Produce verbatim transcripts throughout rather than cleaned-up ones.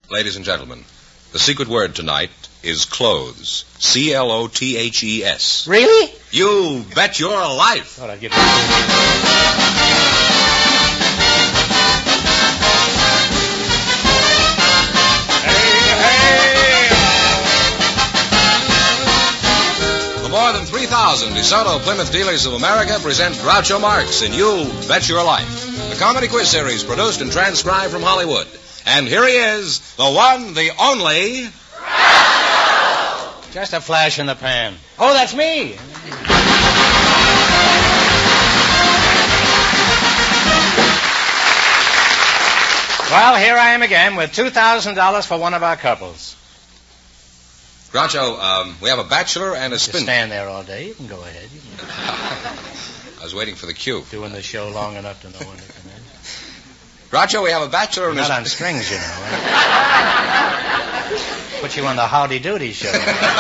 Ladies and gentlemen, the secret word tonight is clothes. C L O T H E S. Really? You bet your life. Thought I'd get that. More than three thousand DeSoto Plymouth Dealers of America present Groucho Marx in You Bet Your Life, the comedy quiz series produced and transcribed from Hollywood. And here he is, the one, the only... Groucho! Just a flash in the pan. Oh, that's me! Well, here I am again with two thousand dollars for one of our couples. Groucho, um, we have a bachelor and a spin... Stand there all day. You can go ahead. You can... I was waiting for the cue. Doing the show long enough to know when to come in. Groucho, we have a bachelor and Not a... Not on strings, you know. Right? Put you on the Howdy Doody show.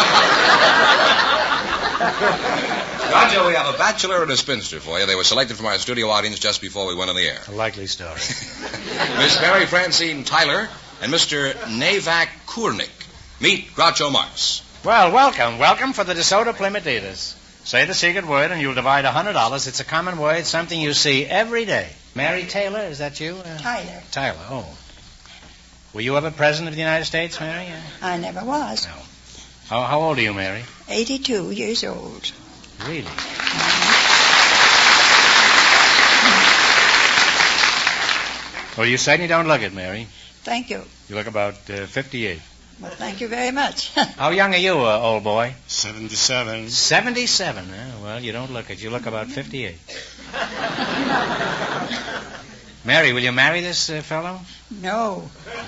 Groucho, we have a bachelor and a spinster for you. They were selected from our studio audience just before we went on the air. A likely story. Miss Mary Francine Tyler and Mister Navak Kurnik. Meet Groucho Marx. Well, welcome. Welcome for the DeSoto Plymouth Dealers. Say the secret word and you'll divide one hundred dollars. It's a common word, something you see every day. Mary Taylor, is that you? Uh, Tyler. Tyler, oh. Were you ever president of the United States, Mary? Uh, I never was. No. How, how old are you, Mary? eighty-two years old. Really? Mm-hmm. Well, you certainly don't look it, Mary. Thank you. You look about uh, fifty-eight. Well, thank you very much. How young are you, uh, old boy? seventy-seven. seventy-seven, eh? Well, you don't look it. You look about fifty-eight. Mary, will you marry this uh, fellow? No.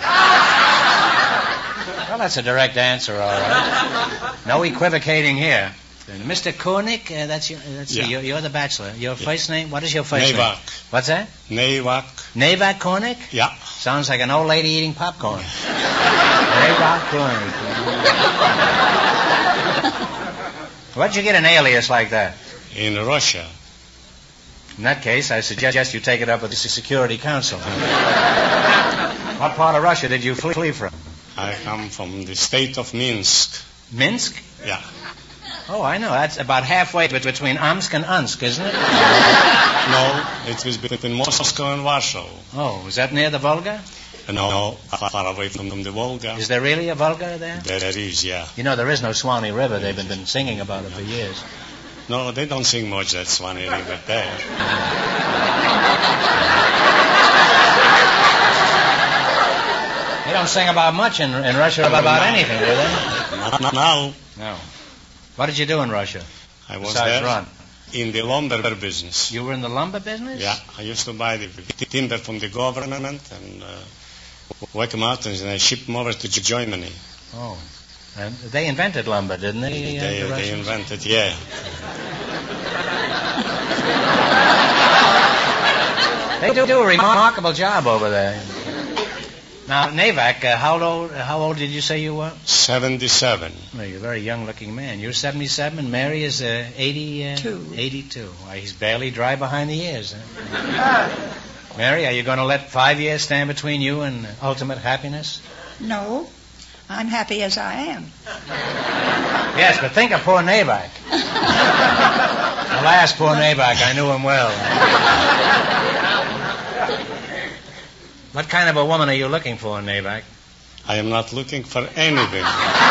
Well, that's a direct answer, all right. No equivocating here. Mister Koenig, uh, that's your, that's yeah. you. You're, you're the bachelor. Your yeah. first name? What is your first Navak. name? What's that? Navak. Navak Koenig? Yeah. Sounds like an old lady eating popcorn. Navak Koenig. What'd you get an alias like that? In Russia. In that case, I suggest you take it up with the Security Council. What part of Russia did you flee from? I come from the state of Minsk. Minsk? Yeah. Oh, I know. That's about halfway between Omsk and Unsk, isn't it? No, it was between Moscow and Warsaw. Oh, is that near the Volga? No, far away from the Volga. Is there really a Volga there? There is, yeah. You know, there is no Swanee River. They've been, been singing about it for years. No, they don't sing much that Swanee River there. They don't sing about much in, in Russia about, about anything, do they? Not, not now. No. What did you do in Russia? I was besides there run? In the lumber business. You were in the lumber business? Yeah, I used to buy the timber from the government and uh, work them out, and I ship them over to Germany. Oh. And they invented lumber, didn't they? They, uh, the they invented, yeah. They do, do a remarkable job over there. Now, Navak, uh, how old how old did you say you were? seventy-seven. Well, you're a very young-looking man. You're seventy-seven, and Mary is uh, eighty, uh, Two. eighty-two. Why, he's barely dry behind the ears. Huh? Mary, are you going to let five years stand between you and ultimate happiness? No. I'm happy as I am. Yes, but think of poor Navak. Alas, poor Navak, I knew him well. What kind of a woman are you looking for, Navak? I am not looking for anything.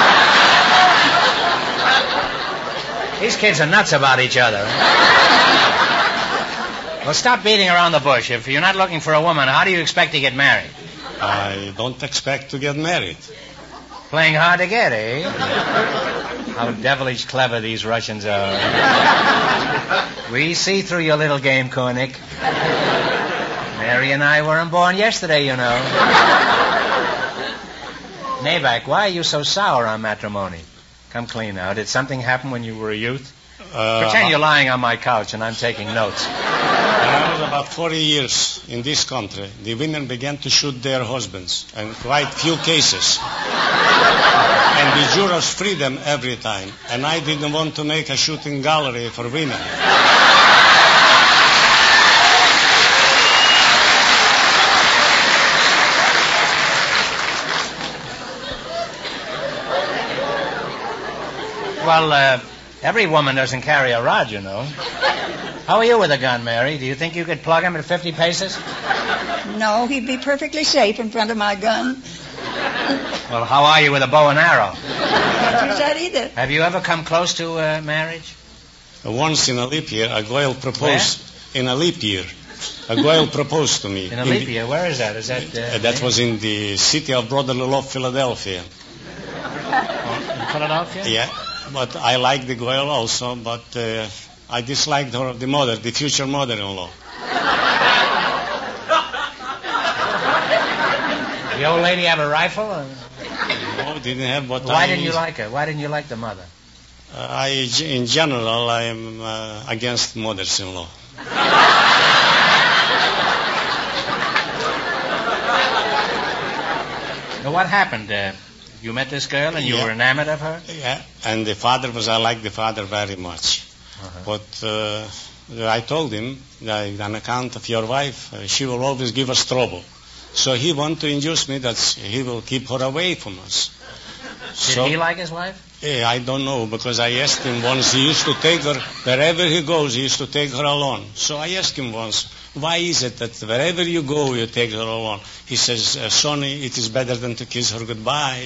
These kids are nuts about each other. Well, stop beating around the bush. If you're not looking for a woman, how do you expect to get married? I don't expect to get married. Playing hard to get, eh? How devilish clever these Russians are. We see through your little game, Koenig. Mary and I weren't born yesterday, you know. Navak, why are you so sour on matrimony? Come clean now. Did something happen when you were a youth? Uh, Pretend you're lying on my couch and I'm taking notes. When I was about forty years in this country, the women began to shoot their husbands, and quite few cases. And the jurors freed them every time. And I didn't want to make a shooting gallery for women. Well, uh, every woman doesn't carry a rod, you know. How are you with a gun, Mary? Do you think you could plug him at fifty paces? No, he'd be perfectly safe in front of my gun. Well, how are you with a bow and arrow? Can't use that either. Have you ever come close to uh, marriage? Once in a leap year, a girl proposed. Where? In a leap year, a girl proposed to me. In a leap year? Where is that? Is that? Uh, uh, that was in the city of brotherly love, Philadelphia. In Philadelphia? Yeah, but I liked the girl also, but uh, I disliked her, the mother, the future mother-in-law. The old lady have a rifle? Or? No, didn't have. But Why I, didn't you like her? Why didn't you like the mother? Uh, I, in general, I am uh, against mothers-in-law. Now, what happened? Uh, you met this girl and you yeah. were enamored of her? Yeah, and the father was, I like the father very much. Uh-huh. But uh, I told him that on account of your wife, uh, she will always give us trouble. So he wanted to induce me that he will keep her away from us. Did so, he like his wife? Yeah, I don't know, because I asked him once, he used to take her, wherever he goes, he used to take her alone. So I asked him once, why is it that wherever you go, you take her alone? He says, uh, Sonny, it is better than to kiss her goodbye.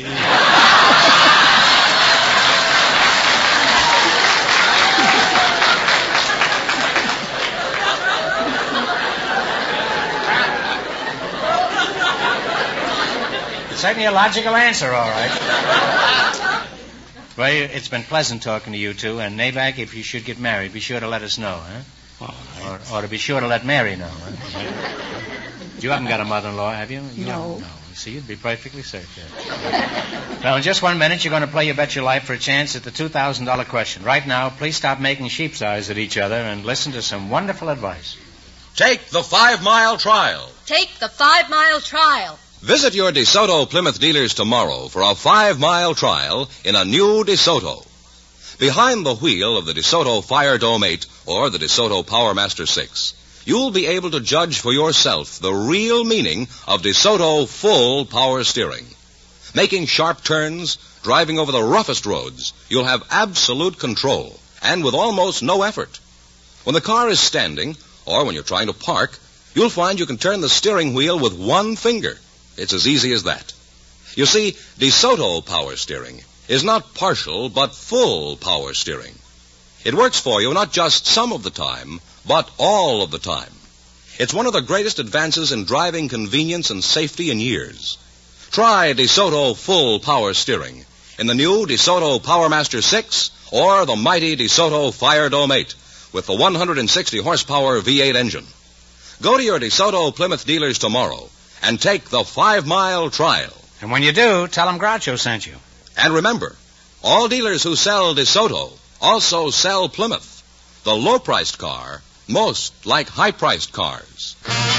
Certainly a logical answer, all right. Well, it's been pleasant talking to you two, and Nabak, if you should get married, be sure to let us know, huh? All right. Or, or to be sure to let Mary know, huh? You haven't got a mother-in-law, have you? you No. No. See, you'd be perfectly safe there. Well, in just one minute, you're going to play You Bet Your Life for a chance at the two thousand dollars question. Right now, please stop making sheep's eyes at each other and listen to some wonderful advice. Take the five-mile trial. Take the five-mile trial. Visit your DeSoto Plymouth dealers tomorrow for a five-mile trial in a new DeSoto. Behind the wheel of the DeSoto Fire Dome eight or the DeSoto PowerMaster six, you'll be able to judge for yourself the real meaning of DeSoto full power steering. Making sharp turns, driving over the roughest roads, you'll have absolute control, and with almost no effort. When the car is standing, or when you're trying to park, you'll find you can turn the steering wheel with one finger. It's as easy as that. You see, DeSoto power steering is not partial, but full power steering. It works for you not just some of the time, but all of the time. It's one of the greatest advances in driving convenience and safety in years. Try DeSoto full power steering in the new DeSoto PowerMaster six or the mighty DeSoto Fire Dome eight with the one hundred sixty horsepower V eight engine. Go to your DeSoto Plymouth dealers tomorrow and take the five-mile trial. And when you do, tell them Groucho sent you. And remember, all dealers who sell DeSoto also sell Plymouth, the low-priced car, most like high-priced cars.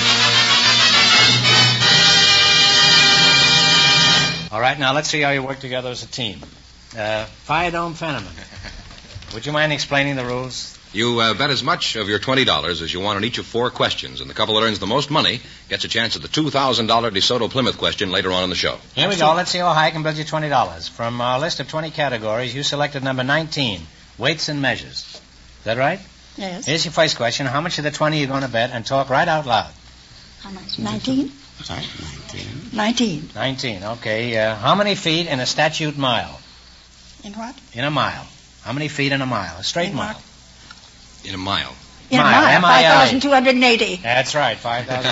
All right, now let's see how you work together as a team. Uh, Fire Dome Fenneman, would you mind explaining the rules? You uh, bet as much of your twenty dollars as you want on each of four questions, and the couple that earns the most money gets a chance at the two thousand dollars DeSoto Plymouth question later on in the show. Here we go. Let's see how high I can build you twenty dollars. From our list of twenty categories, you selected number nineteen, weights and measures. Is that right? Yes. Here's your first question. How much of the twenty are you going to bet? And talk right out loud. How much? Nineteen? Sorry, nineteen. Nineteen. nineteen, okay. Uh, how many feet in a statute mile? In what? In a mile. How many feet in a mile? A straight In mile. what? In a mile. In Mile, a mile. M I L A. five thousand two hundred eighty. That's right, five thousand.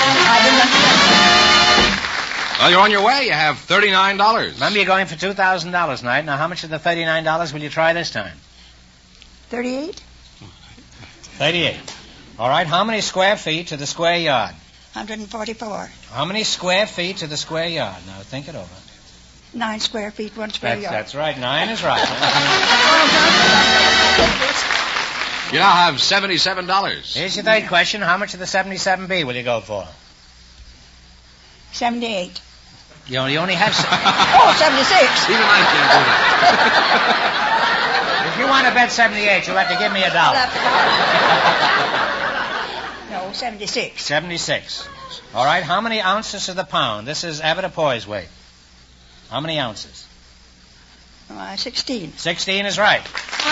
Well, you're on your way. You have thirty-nine dollars. Remember, you're going for two thousand dollars tonight. Now, how much of the thirty-nine dollars will you try this time? Thirty-eight? thirty-eight. All right, how many square feet to the square yard? one hundred forty-four. How many square feet to the square yard? Now, think it over. Nine square feet, one square That's, yard. that's right. Nine is right. You now have seventy-seven dollars. Here's your third question. How much of the seventy-seven B will you go for? Seventy-eight. You only, you only have... Se- Oh, seventy-six. Even I can't do that. if you want to bet seventy-eight, you'll have to give me a dollar. No, seventy-six. seventy-six. All right, how many ounces to the pound? This is avoirdupois weight. How many ounces? Uh, sixteen. Sixteen is right.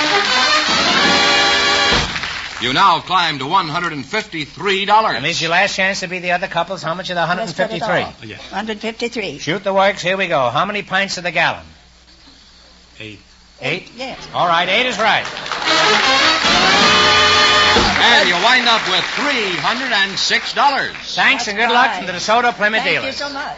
You now climb to one hundred fifty-three dollars. And this is your last chance to be the other couples. How much of the one hundred fifty-three? one hundred fifty-three. Shoot the works. Here we go. How many pints of the gallon? Eight. Eight? Yes. All right, eight is right. And you wind up with three hundred six dollars. Thanks and good luck from the DeSoto Plymouth Thank dealers. you so much.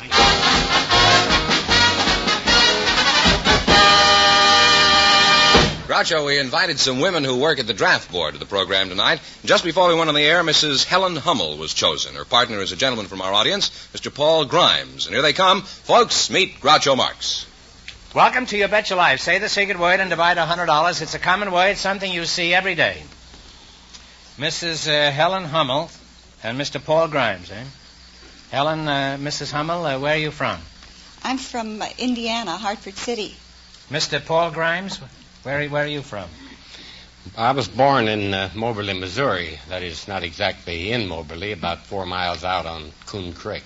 Groucho, we invited some women who work at the draft board to the program tonight. Just before we went on the air, Missus Helen Hummel was chosen. Her partner is a gentleman from our audience, Mister Paul Grimes. And here they come. Folks, meet Groucho Marx. Welcome to You Bet Your Life. Say the secret word and divide one hundred dollars. It's a common word, something you see every day. Missus Uh, Helen Hummel and Mister Paul Grimes, eh? Helen, uh, Missus Hummel, uh, where are you from? I'm from uh, Indiana, Hartford City. Mister Paul Grimes, where, where are you from? I was born in uh, Moberly, Missouri. That is not exactly in Moberly, about four miles out on Coon Creek.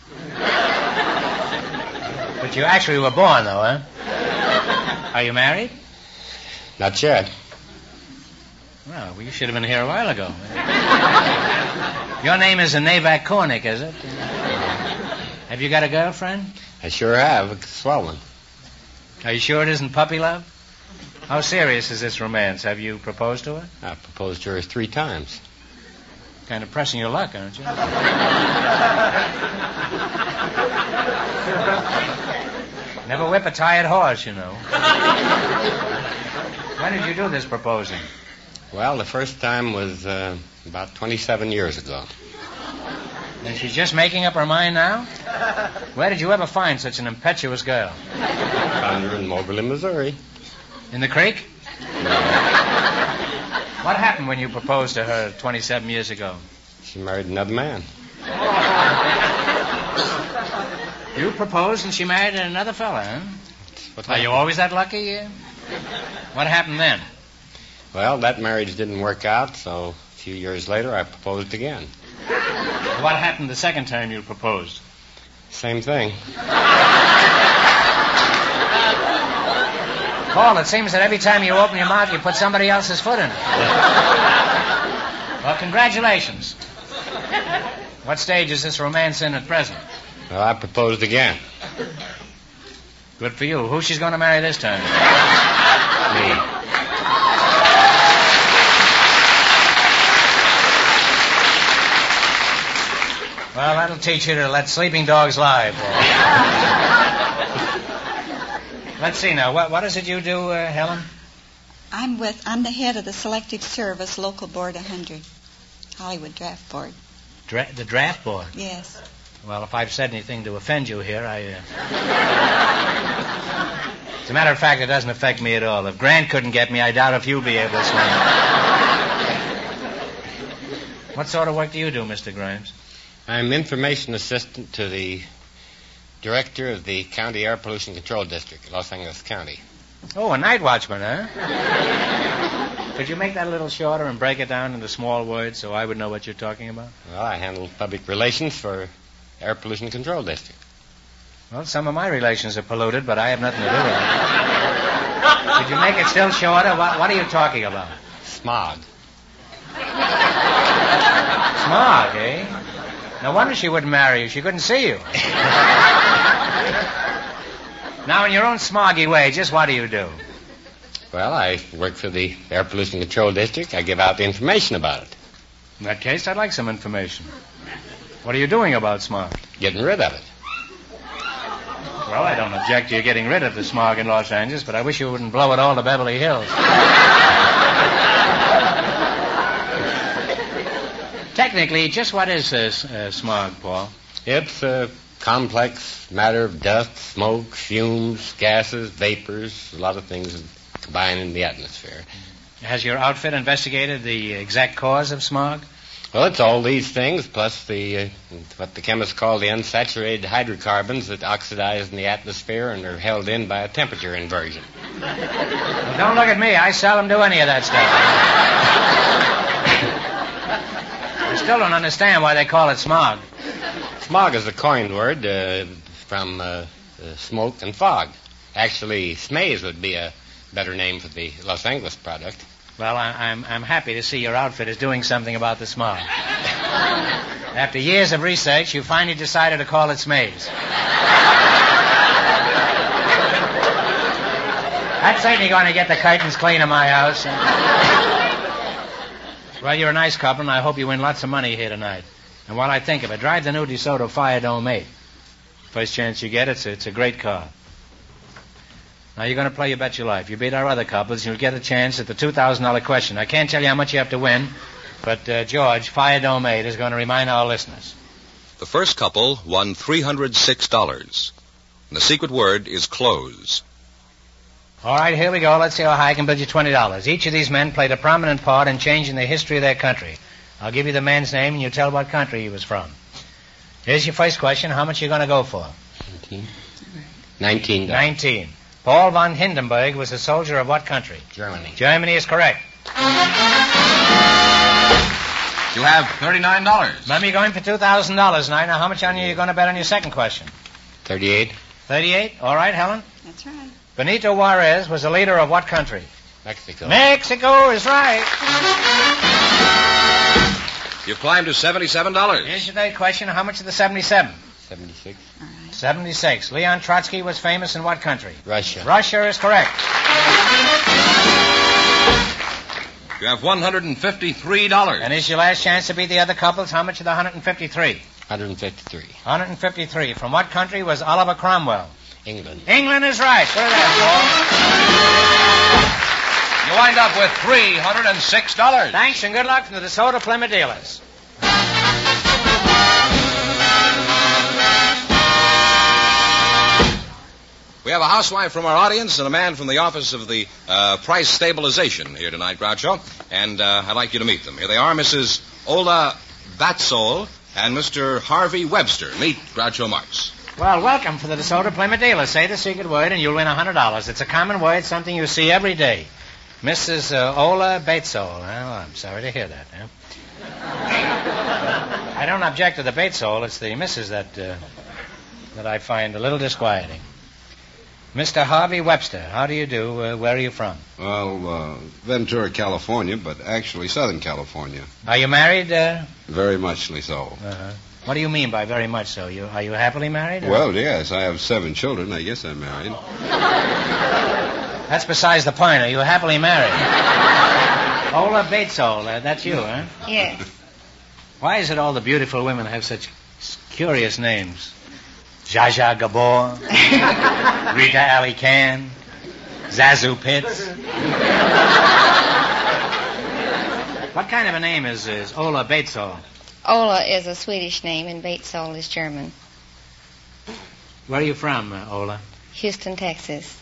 But you actually were born, though, huh? Are you married? Not yet. Well, you should have been here a while ago. Your name is Navak Kornick, is it? Have you got a girlfriend? I sure have. A swell one. Are you sure it isn't puppy love? How serious is this romance? Have you proposed to her? I proposed to her three times. Kind of pressing your luck, aren't you? Never whip a tired horse, you know. When did you do this proposing? Well, the first time was uh, about twenty-seven years ago. And she's just making up her mind now? Where did you ever find such an impetuous girl? Found her in Moberly, Missouri. In the creek? What happened when you proposed to her twenty-seven years ago? She married another man. You proposed and she married another fella, huh? What Are you always that lucky? Uh? What happened then? Well, that marriage didn't work out, so a few years later I proposed again. What happened the second time you proposed? Same thing. Paul, it seems that every time you open your mouth, you put somebody else's foot in it. Well, congratulations. What stage is this romance in at present? Well, I proposed again. Good for you. Who's she's going to marry this time? Me. Well, that'll teach you to let sleeping dogs lie, Paul. Let's see now. What, what is it you do, uh, Helen? I'm with. I'm the head of the Selective Service Local Board one hundred, Hollywood Draft Board. Dra- the draft board? Yes. Well, if I've said anything to offend you here, I... Uh... As a matter of fact, it doesn't affect me at all. If Grant couldn't get me, I doubt if you'll be able to swing. What sort of work do you do, Mister Grimes? I'm information assistant to the director of the County Air Pollution Control District, Los Angeles County. Oh, a night watchman, huh? Could you make that a little shorter and break it down into small words so I would know what you're talking about? Well, I handle public relations for Air Pollution Control District. Well, some of my relations are polluted, but I have nothing to do with it. Could you make it still shorter? What, what are you talking about? Smog. Smog, eh? No wonder she wouldn't marry you. She couldn't see you. Now, in your own smoggy way, just what do you do? Well, I work for the Air Pollution Control District. I give out the information about it. In that case, I'd like some information. What are you doing about smog? Getting rid of it. Well, I don't object to you getting rid of the smog in Los Angeles, but I wish you wouldn't blow it all to Beverly Hills. Technically, just what is uh, uh, smog, Paul? It's a complex matter of dust, smoke, fumes, gases, vapors, a lot of things that combine in the atmosphere. Has your outfit investigated the exact cause of smog? Well, it's all these things, plus the uh, what the chemists call the unsaturated hydrocarbons that oxidize in the atmosphere and are held in by a temperature inversion. Well, don't look at me. I seldom do any of that stuff. I still don't understand why they call it smog. Smog is a coined word uh, from uh, uh, smoke and fog. Actually, Smays would be a better name for the Los Angeles product. Well, I, I'm I'm happy to see your outfit is doing something about the smog. After years of research, you finally decided to call it Smays. That's certainly going to get the curtains clean in my house. Well, you're a nice couple, and I hope you win lots of money here tonight. And while I think of it, drive the new DeSoto Fire Dome eight. First chance you get, it's a, it's a great car. Now, you're going to play You Bet Your Life. You beat our other couples, you'll get a chance at the two thousand dollars question. I can't tell you how much you have to win, but, uh, George, Fire Dome eight is going to remind our listeners. The first couple won three hundred six dollars. And the secret word is close. All right, here we go. Let's see how high I can bid you twenty dollars. Each of these men played a prominent part in changing the history of their country. I'll give you the man's name, and you tell what country he was from. Here's your first question. How much are you going to go for? Nineteen. Nineteen. Nineteen. Paul von Hindenburg was a soldier of what country? Germany. Germany is correct. You have thirty-nine dollars. Remember, you're going for two thousand dollars tonight. Now, how much on you are you going to bet on your second question? Thirty-eight. Thirty-eight. All right, Helen? That's right. Benito Juarez was the leader of what country? Mexico. Mexico is right. You've climbed to seventy-seven dollars. Here's your third question. How much of the seventy-seven? Seventy-six. All right. seventy-six. Leon Trotsky was famous in what country? Russia. Russia is correct. You have one hundred fifty-three dollars. And here's your last chance to beat the other couples. How much of the one hundred fifty-three? one hundred fifty-three. one hundred fifty-three. From what country was Oliver Cromwell? England. England is right. Put it there, Paul. You wind up with three hundred six dollars. Thanks and good luck from the DeSoto Plymouth dealers. We have a housewife from our audience and a man from the office of the uh, price stabilization here tonight, Groucho. And uh, I'd like you to meet them. Here they are, Missus Ola Batsol and Mister Harvey Webster. Meet Groucho Marx. Well, welcome for the DeSoto Plymouth dealers. Say the secret word and you'll win one hundred dollars. It's a common word, something you see every day. Missus Uh, Ola Batesole. Well, I'm sorry to hear that. Huh? I don't object to the Batesole. It's the Missus that, uh, that I find a little disquieting. Mister Harvey Webster, how do you do? Uh, where are you from? Well, uh, Ventura, California, but actually Southern California. Are you married? Uh... Very muchly so. Uh-huh. What do you mean by very much so? You, are you happily married? Or? Well, yes, I have seven children. I guess I'm married. That's besides the point. Are you happily married? Ola Batesole, uh, that's you, huh? Yes. Why is it all the beautiful women have such curious names? Zsa Zsa Gabor, Rita Ali Khan, Zazu Pitts. What kind of a name is, is Ola Batesole? Ola is a Swedish name and Batesole is German. Where are you from, uh, Ola? Houston, Texas.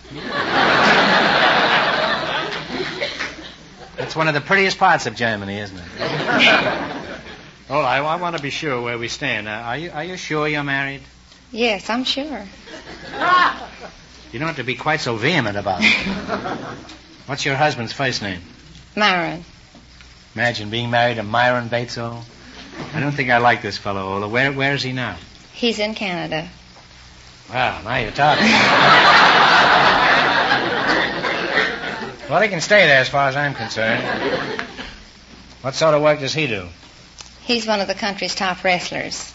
That's one of the prettiest parts of Germany, isn't it? Ola, I, I want to be sure where we stand. Uh, are you are you sure you're married? Yes, I'm sure. You don't have to be quite so vehement about it. What's your husband's first name? Myron. Imagine being married to Myron Batesole. I don't think I like this fellow, Ola. Where where is he now? He's in Canada. Wow, now you're talking. Well, he can stay there as far as I'm concerned. What sort of work does he do? He's one of the country's top wrestlers.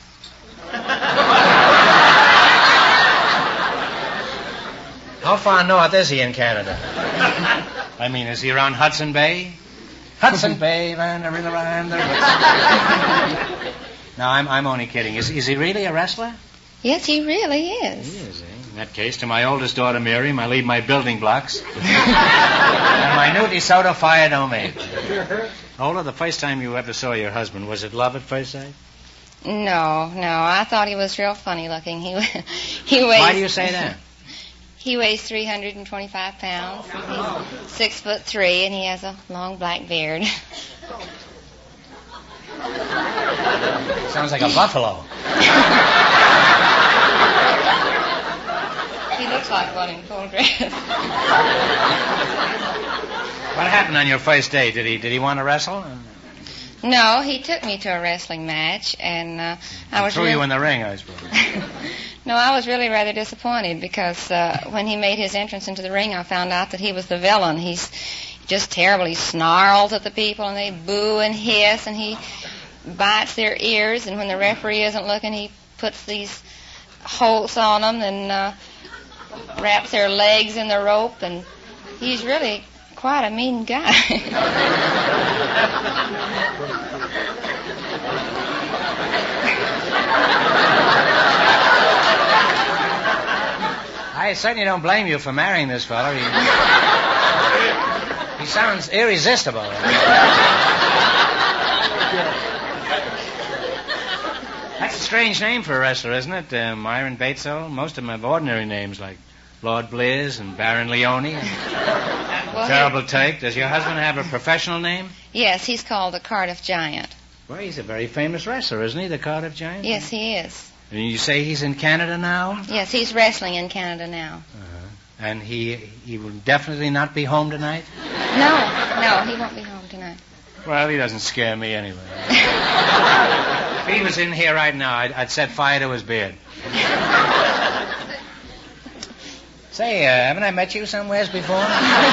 How far north is he in Canada? I mean, is he around Hudson Bay? Hudson Bay, and the river, and the river. No, I'm I'm only kidding. Is is he really a wrestler? Yes, he really is. He is, eh? In that case, to my oldest daughter, Miriam, I leave my building blocks. And my new DeSoto Fire Dome eight. Ola, the first time you ever saw your husband, was it love at first sight? No, no. I thought he was real funny looking. He he weighs. Why do you say that? He weighs three hundred twenty-five pounds. He's six foot three, and he has a long black beard. Sounds like a buffalo. He looks like one in full dress. What happened on your first day? Did he did he want to wrestle? No, he took me to a wrestling match, and uh, I was threw real... you in the ring, I suppose. No, I was really rather disappointed because uh, when he made his entrance into the ring, I found out that he was the villain. He's just terrible. He snarls at the people, and they boo and hiss, and he bites their ears, and when the referee isn't looking, he puts these holts on them and uh, wraps their legs in the rope, and he's really quite a mean guy. I certainly don't blame you for marrying this fellow. He, he sounds irresistible. That's a strange name for a wrestler, isn't it? Uh, Myron Batesville. Most of them have ordinary names like Lord Blizz and Baron Leone and Well, Terrible he- Take. Does your husband have a professional name? Yes, he's called the Cardiff Giant. Well, he's a very famous wrestler, isn't he, the Cardiff Giant? Yes, he is. And you say he's in Canada now? Yes, he's wrestling in Canada now. Uh-huh. And he he will definitely not be home tonight? No, no, he won't be home tonight. Well, he doesn't scare me anyway. If he was in here right now, I'd, I'd set fire to his beard. Say, uh, haven't I met you somewheres before?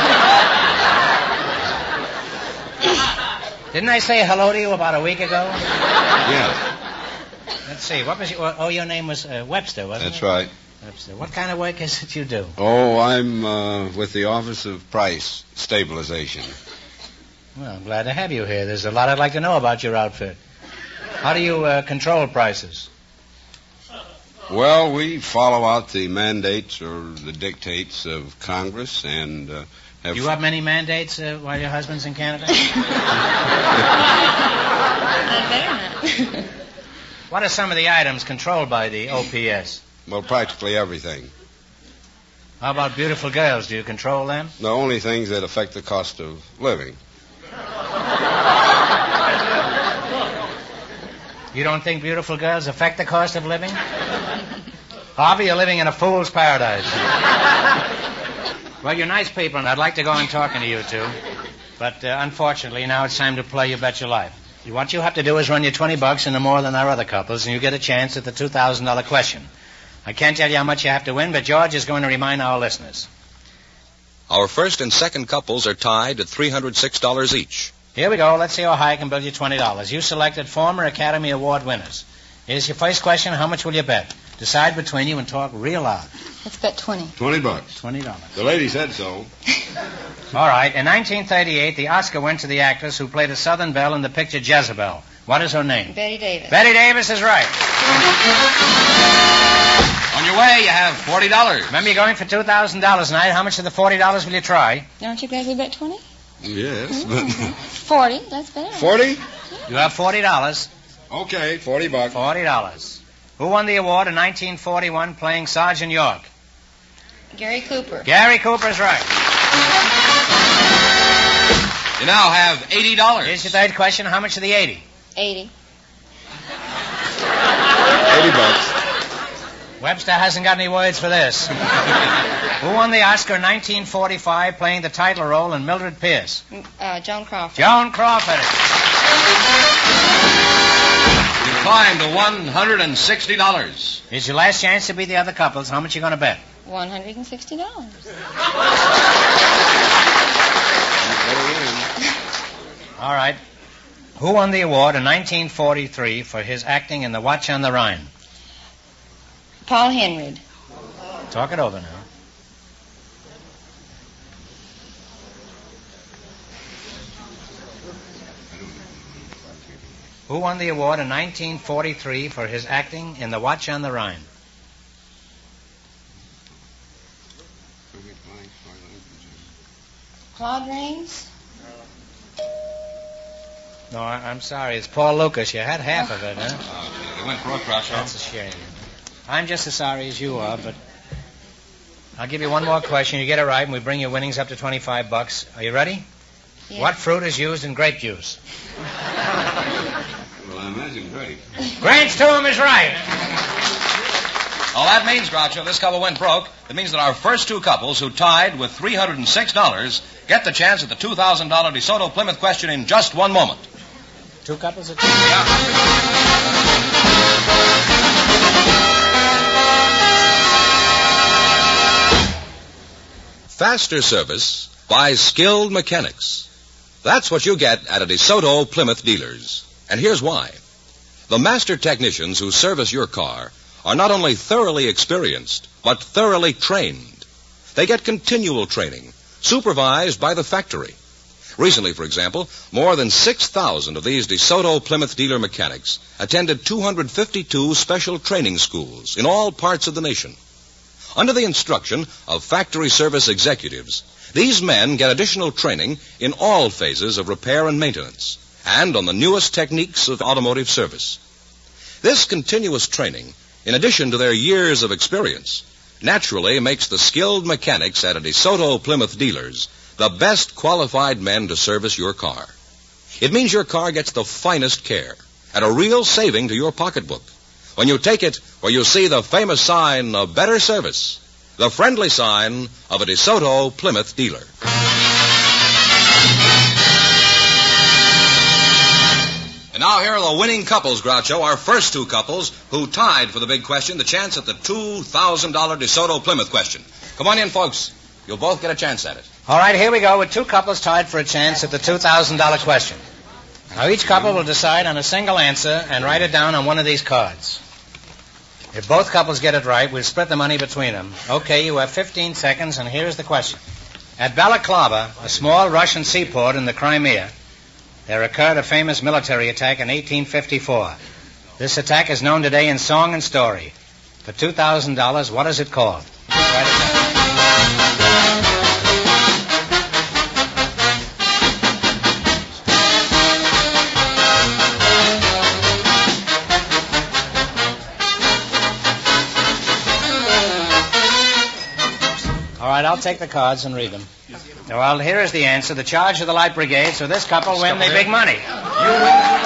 Didn't I say hello to you about a week ago? Yes, Let's see. What was your, oh, your name was uh, Webster, wasn't that's it? right. Webster. What kind of work is it you do? Oh, I'm uh, with the Office of Price Stabilization. Well, I'm glad to have you here. There's a lot I'd like to know about your outfit. How do you uh, control prices? Well, we follow out the mandates or the dictates of Congress and uh, have... Do you have many mandates uh, while your husband's in Canada? I better not. What are some of the items controlled by the O P S? Well, practically everything. How about beautiful girls? Do you control them? The only things that affect the cost of living. You don't think beautiful girls affect the cost of living? Harvey, you're living in a fool's paradise. Well, you're nice people, and I'd like to go on talking to you two. But uh, unfortunately, now it's time to play You Bet Your Life. What you have to do is run your twenty bucks into more than our other couples, and you get a chance at the two thousand dollars question. I can't tell you how much you have to win, but George is going to remind our listeners. Our first and second couples are tied at three hundred six dollars each. Here we go. Let's see how high I can build you twenty dollars. You selected former Academy Award winners. Here's your first question. How much will you bet? Decide between you and talk real loud. Let's bet twenty. Twenty bucks. twenty dollars. The lady said so. All right. In nineteen thirty-eight, the Oscar went to the actress who played a Southern belle in the picture Jezebel. What is her name? Betty Davis. Betty Davis is right. On your way, you have forty dollars. Remember, you're going for two thousand dollars tonight. How much of the forty dollars will you try? Aren't you glad we bet twenty? Yes, but... Forty. Let's bet it. Forty? You have forty dollars. Okay, forty bucks. forty dollars. Who won the award in nineteen forty-one playing Sergeant York? Gary Cooper. Gary Cooper's right. You now have eighty dollars. Here's your third question. How much of the eighty? Eighty. Eighty bucks. Webster hasn't got any words for this. Who won the Oscar in nineteen forty-five playing the title role in Mildred Pierce? Uh, Joan Crawford. Joan Crawford. You climb to one hundred sixty dollars. Here's your last chance to beat the other couples. How much are you going to bet? One hundred and sixty dollars. All right. Who won the award in nineteen forty-three for his acting in The Watch on the Rhine? Paul Henry. Talk it over now. Who won the award in nineteen forty-three for his acting in The Watch on the Rhine? Claude Rains. No, I, I'm sorry. It's Paul Lucas. You had half of it, huh? You went broke, Groucho. That's a shame. I'm just as sorry as you are, but I'll give you one more question. You get it right, and we bring your winnings up to twenty-five bucks. Are you ready? Yes. What fruit is used in grape juice? Well, I imagine grape. Grants to him is right. All that means, Groucho, this couple went broke. It means that our first two couples, who tied with three hundred six dollars, get the chance at the two thousand dollars DeSoto Plymouth question in just one moment. Two couples of two. Yeah. faster service by skilled mechanics. That's what you get at a DeSoto Plymouth dealers. And here's why. The master technicians who service your car are not only thoroughly experienced, but thoroughly trained. They get continual training, supervised by the factory. Recently, for example, more than six thousand of these DeSoto Plymouth dealer mechanics attended two hundred fifty-two special training schools in all parts of the nation. Under the instruction of factory service executives, these men get additional training in all phases of repair and maintenance, and on the newest techniques of automotive service. This continuous training, in addition to their years of experience, naturally makes the skilled mechanics at a DeSoto Plymouth dealers the best qualified men to service your car. It means your car gets the finest care at a real saving to your pocketbook when you take it where you see the famous sign of better service, the friendly sign of a DeSoto Plymouth dealer. And now here are the winning couples, Groucho, our first two couples who tied for the big question, the chance at the two thousand dollars DeSoto Plymouth question. Come on in, folks. You'll both get a chance at it. All right, here we go with two couples tied for a chance at the two thousand dollars question. Now, each couple will decide on a single answer and write it down on one of these cards. If both couples get it right, we'll split the money between them. Okay, you have fifteen seconds, and here's the question. At Balaclava, a small Russian seaport in the Crimea, there occurred a famous military attack in eighteen fifty-four. This attack is known today in song and story. For two thousand dollars, what is it called? Write it down. All right, I'll take the cards and read them. Well, here is the answer. The charge of the Light Brigade, so this couple win the big money. You win.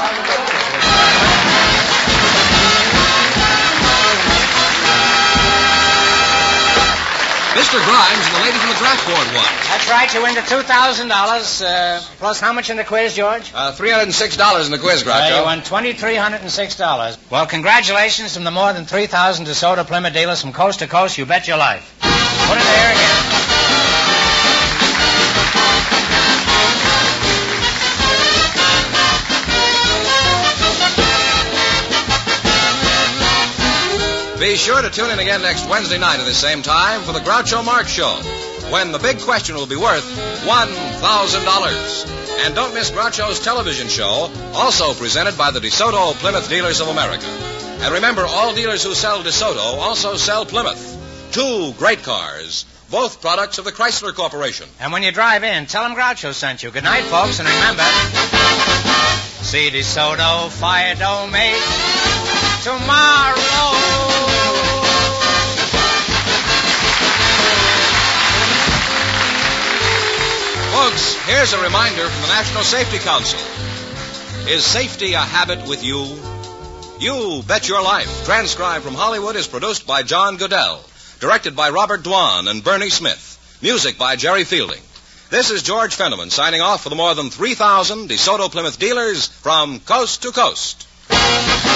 Mister Grimes and the lady from the draft board won. That's right. You win the two thousand dollars, uh, plus how much in the quiz, George? Uh, three hundred six dollars in the quiz, Groucho. Uh, you won two thousand three hundred six dollars. Well, congratulations from the more than three thousand DeSoto Plymouth dealers from coast to coast. You bet your life. Put it there again. Be sure to tune in again next Wednesday night at the same time for the Groucho Marx Show, when the big question will be worth one thousand dollars. And don't miss Groucho's television show, also presented by the DeSoto Plymouth Dealers of America. And remember, all dealers who sell DeSoto also sell Plymouth. Two great cars, both products of the Chrysler Corporation. And when you drive in, tell them Groucho sent you. Good night, folks, and remember, see DeSoto fire don't make tomorrow. Folks, here's a reminder from the National Safety Council. Is safety a habit with you? You Bet Your Life, transcribed from Hollywood, is produced by John Goodell, directed by Robert Dwan and Bernie Smith, music by Jerry Fielding. This is George Fenneman signing off for the more than three thousand DeSoto Plymouth dealers from coast to coast.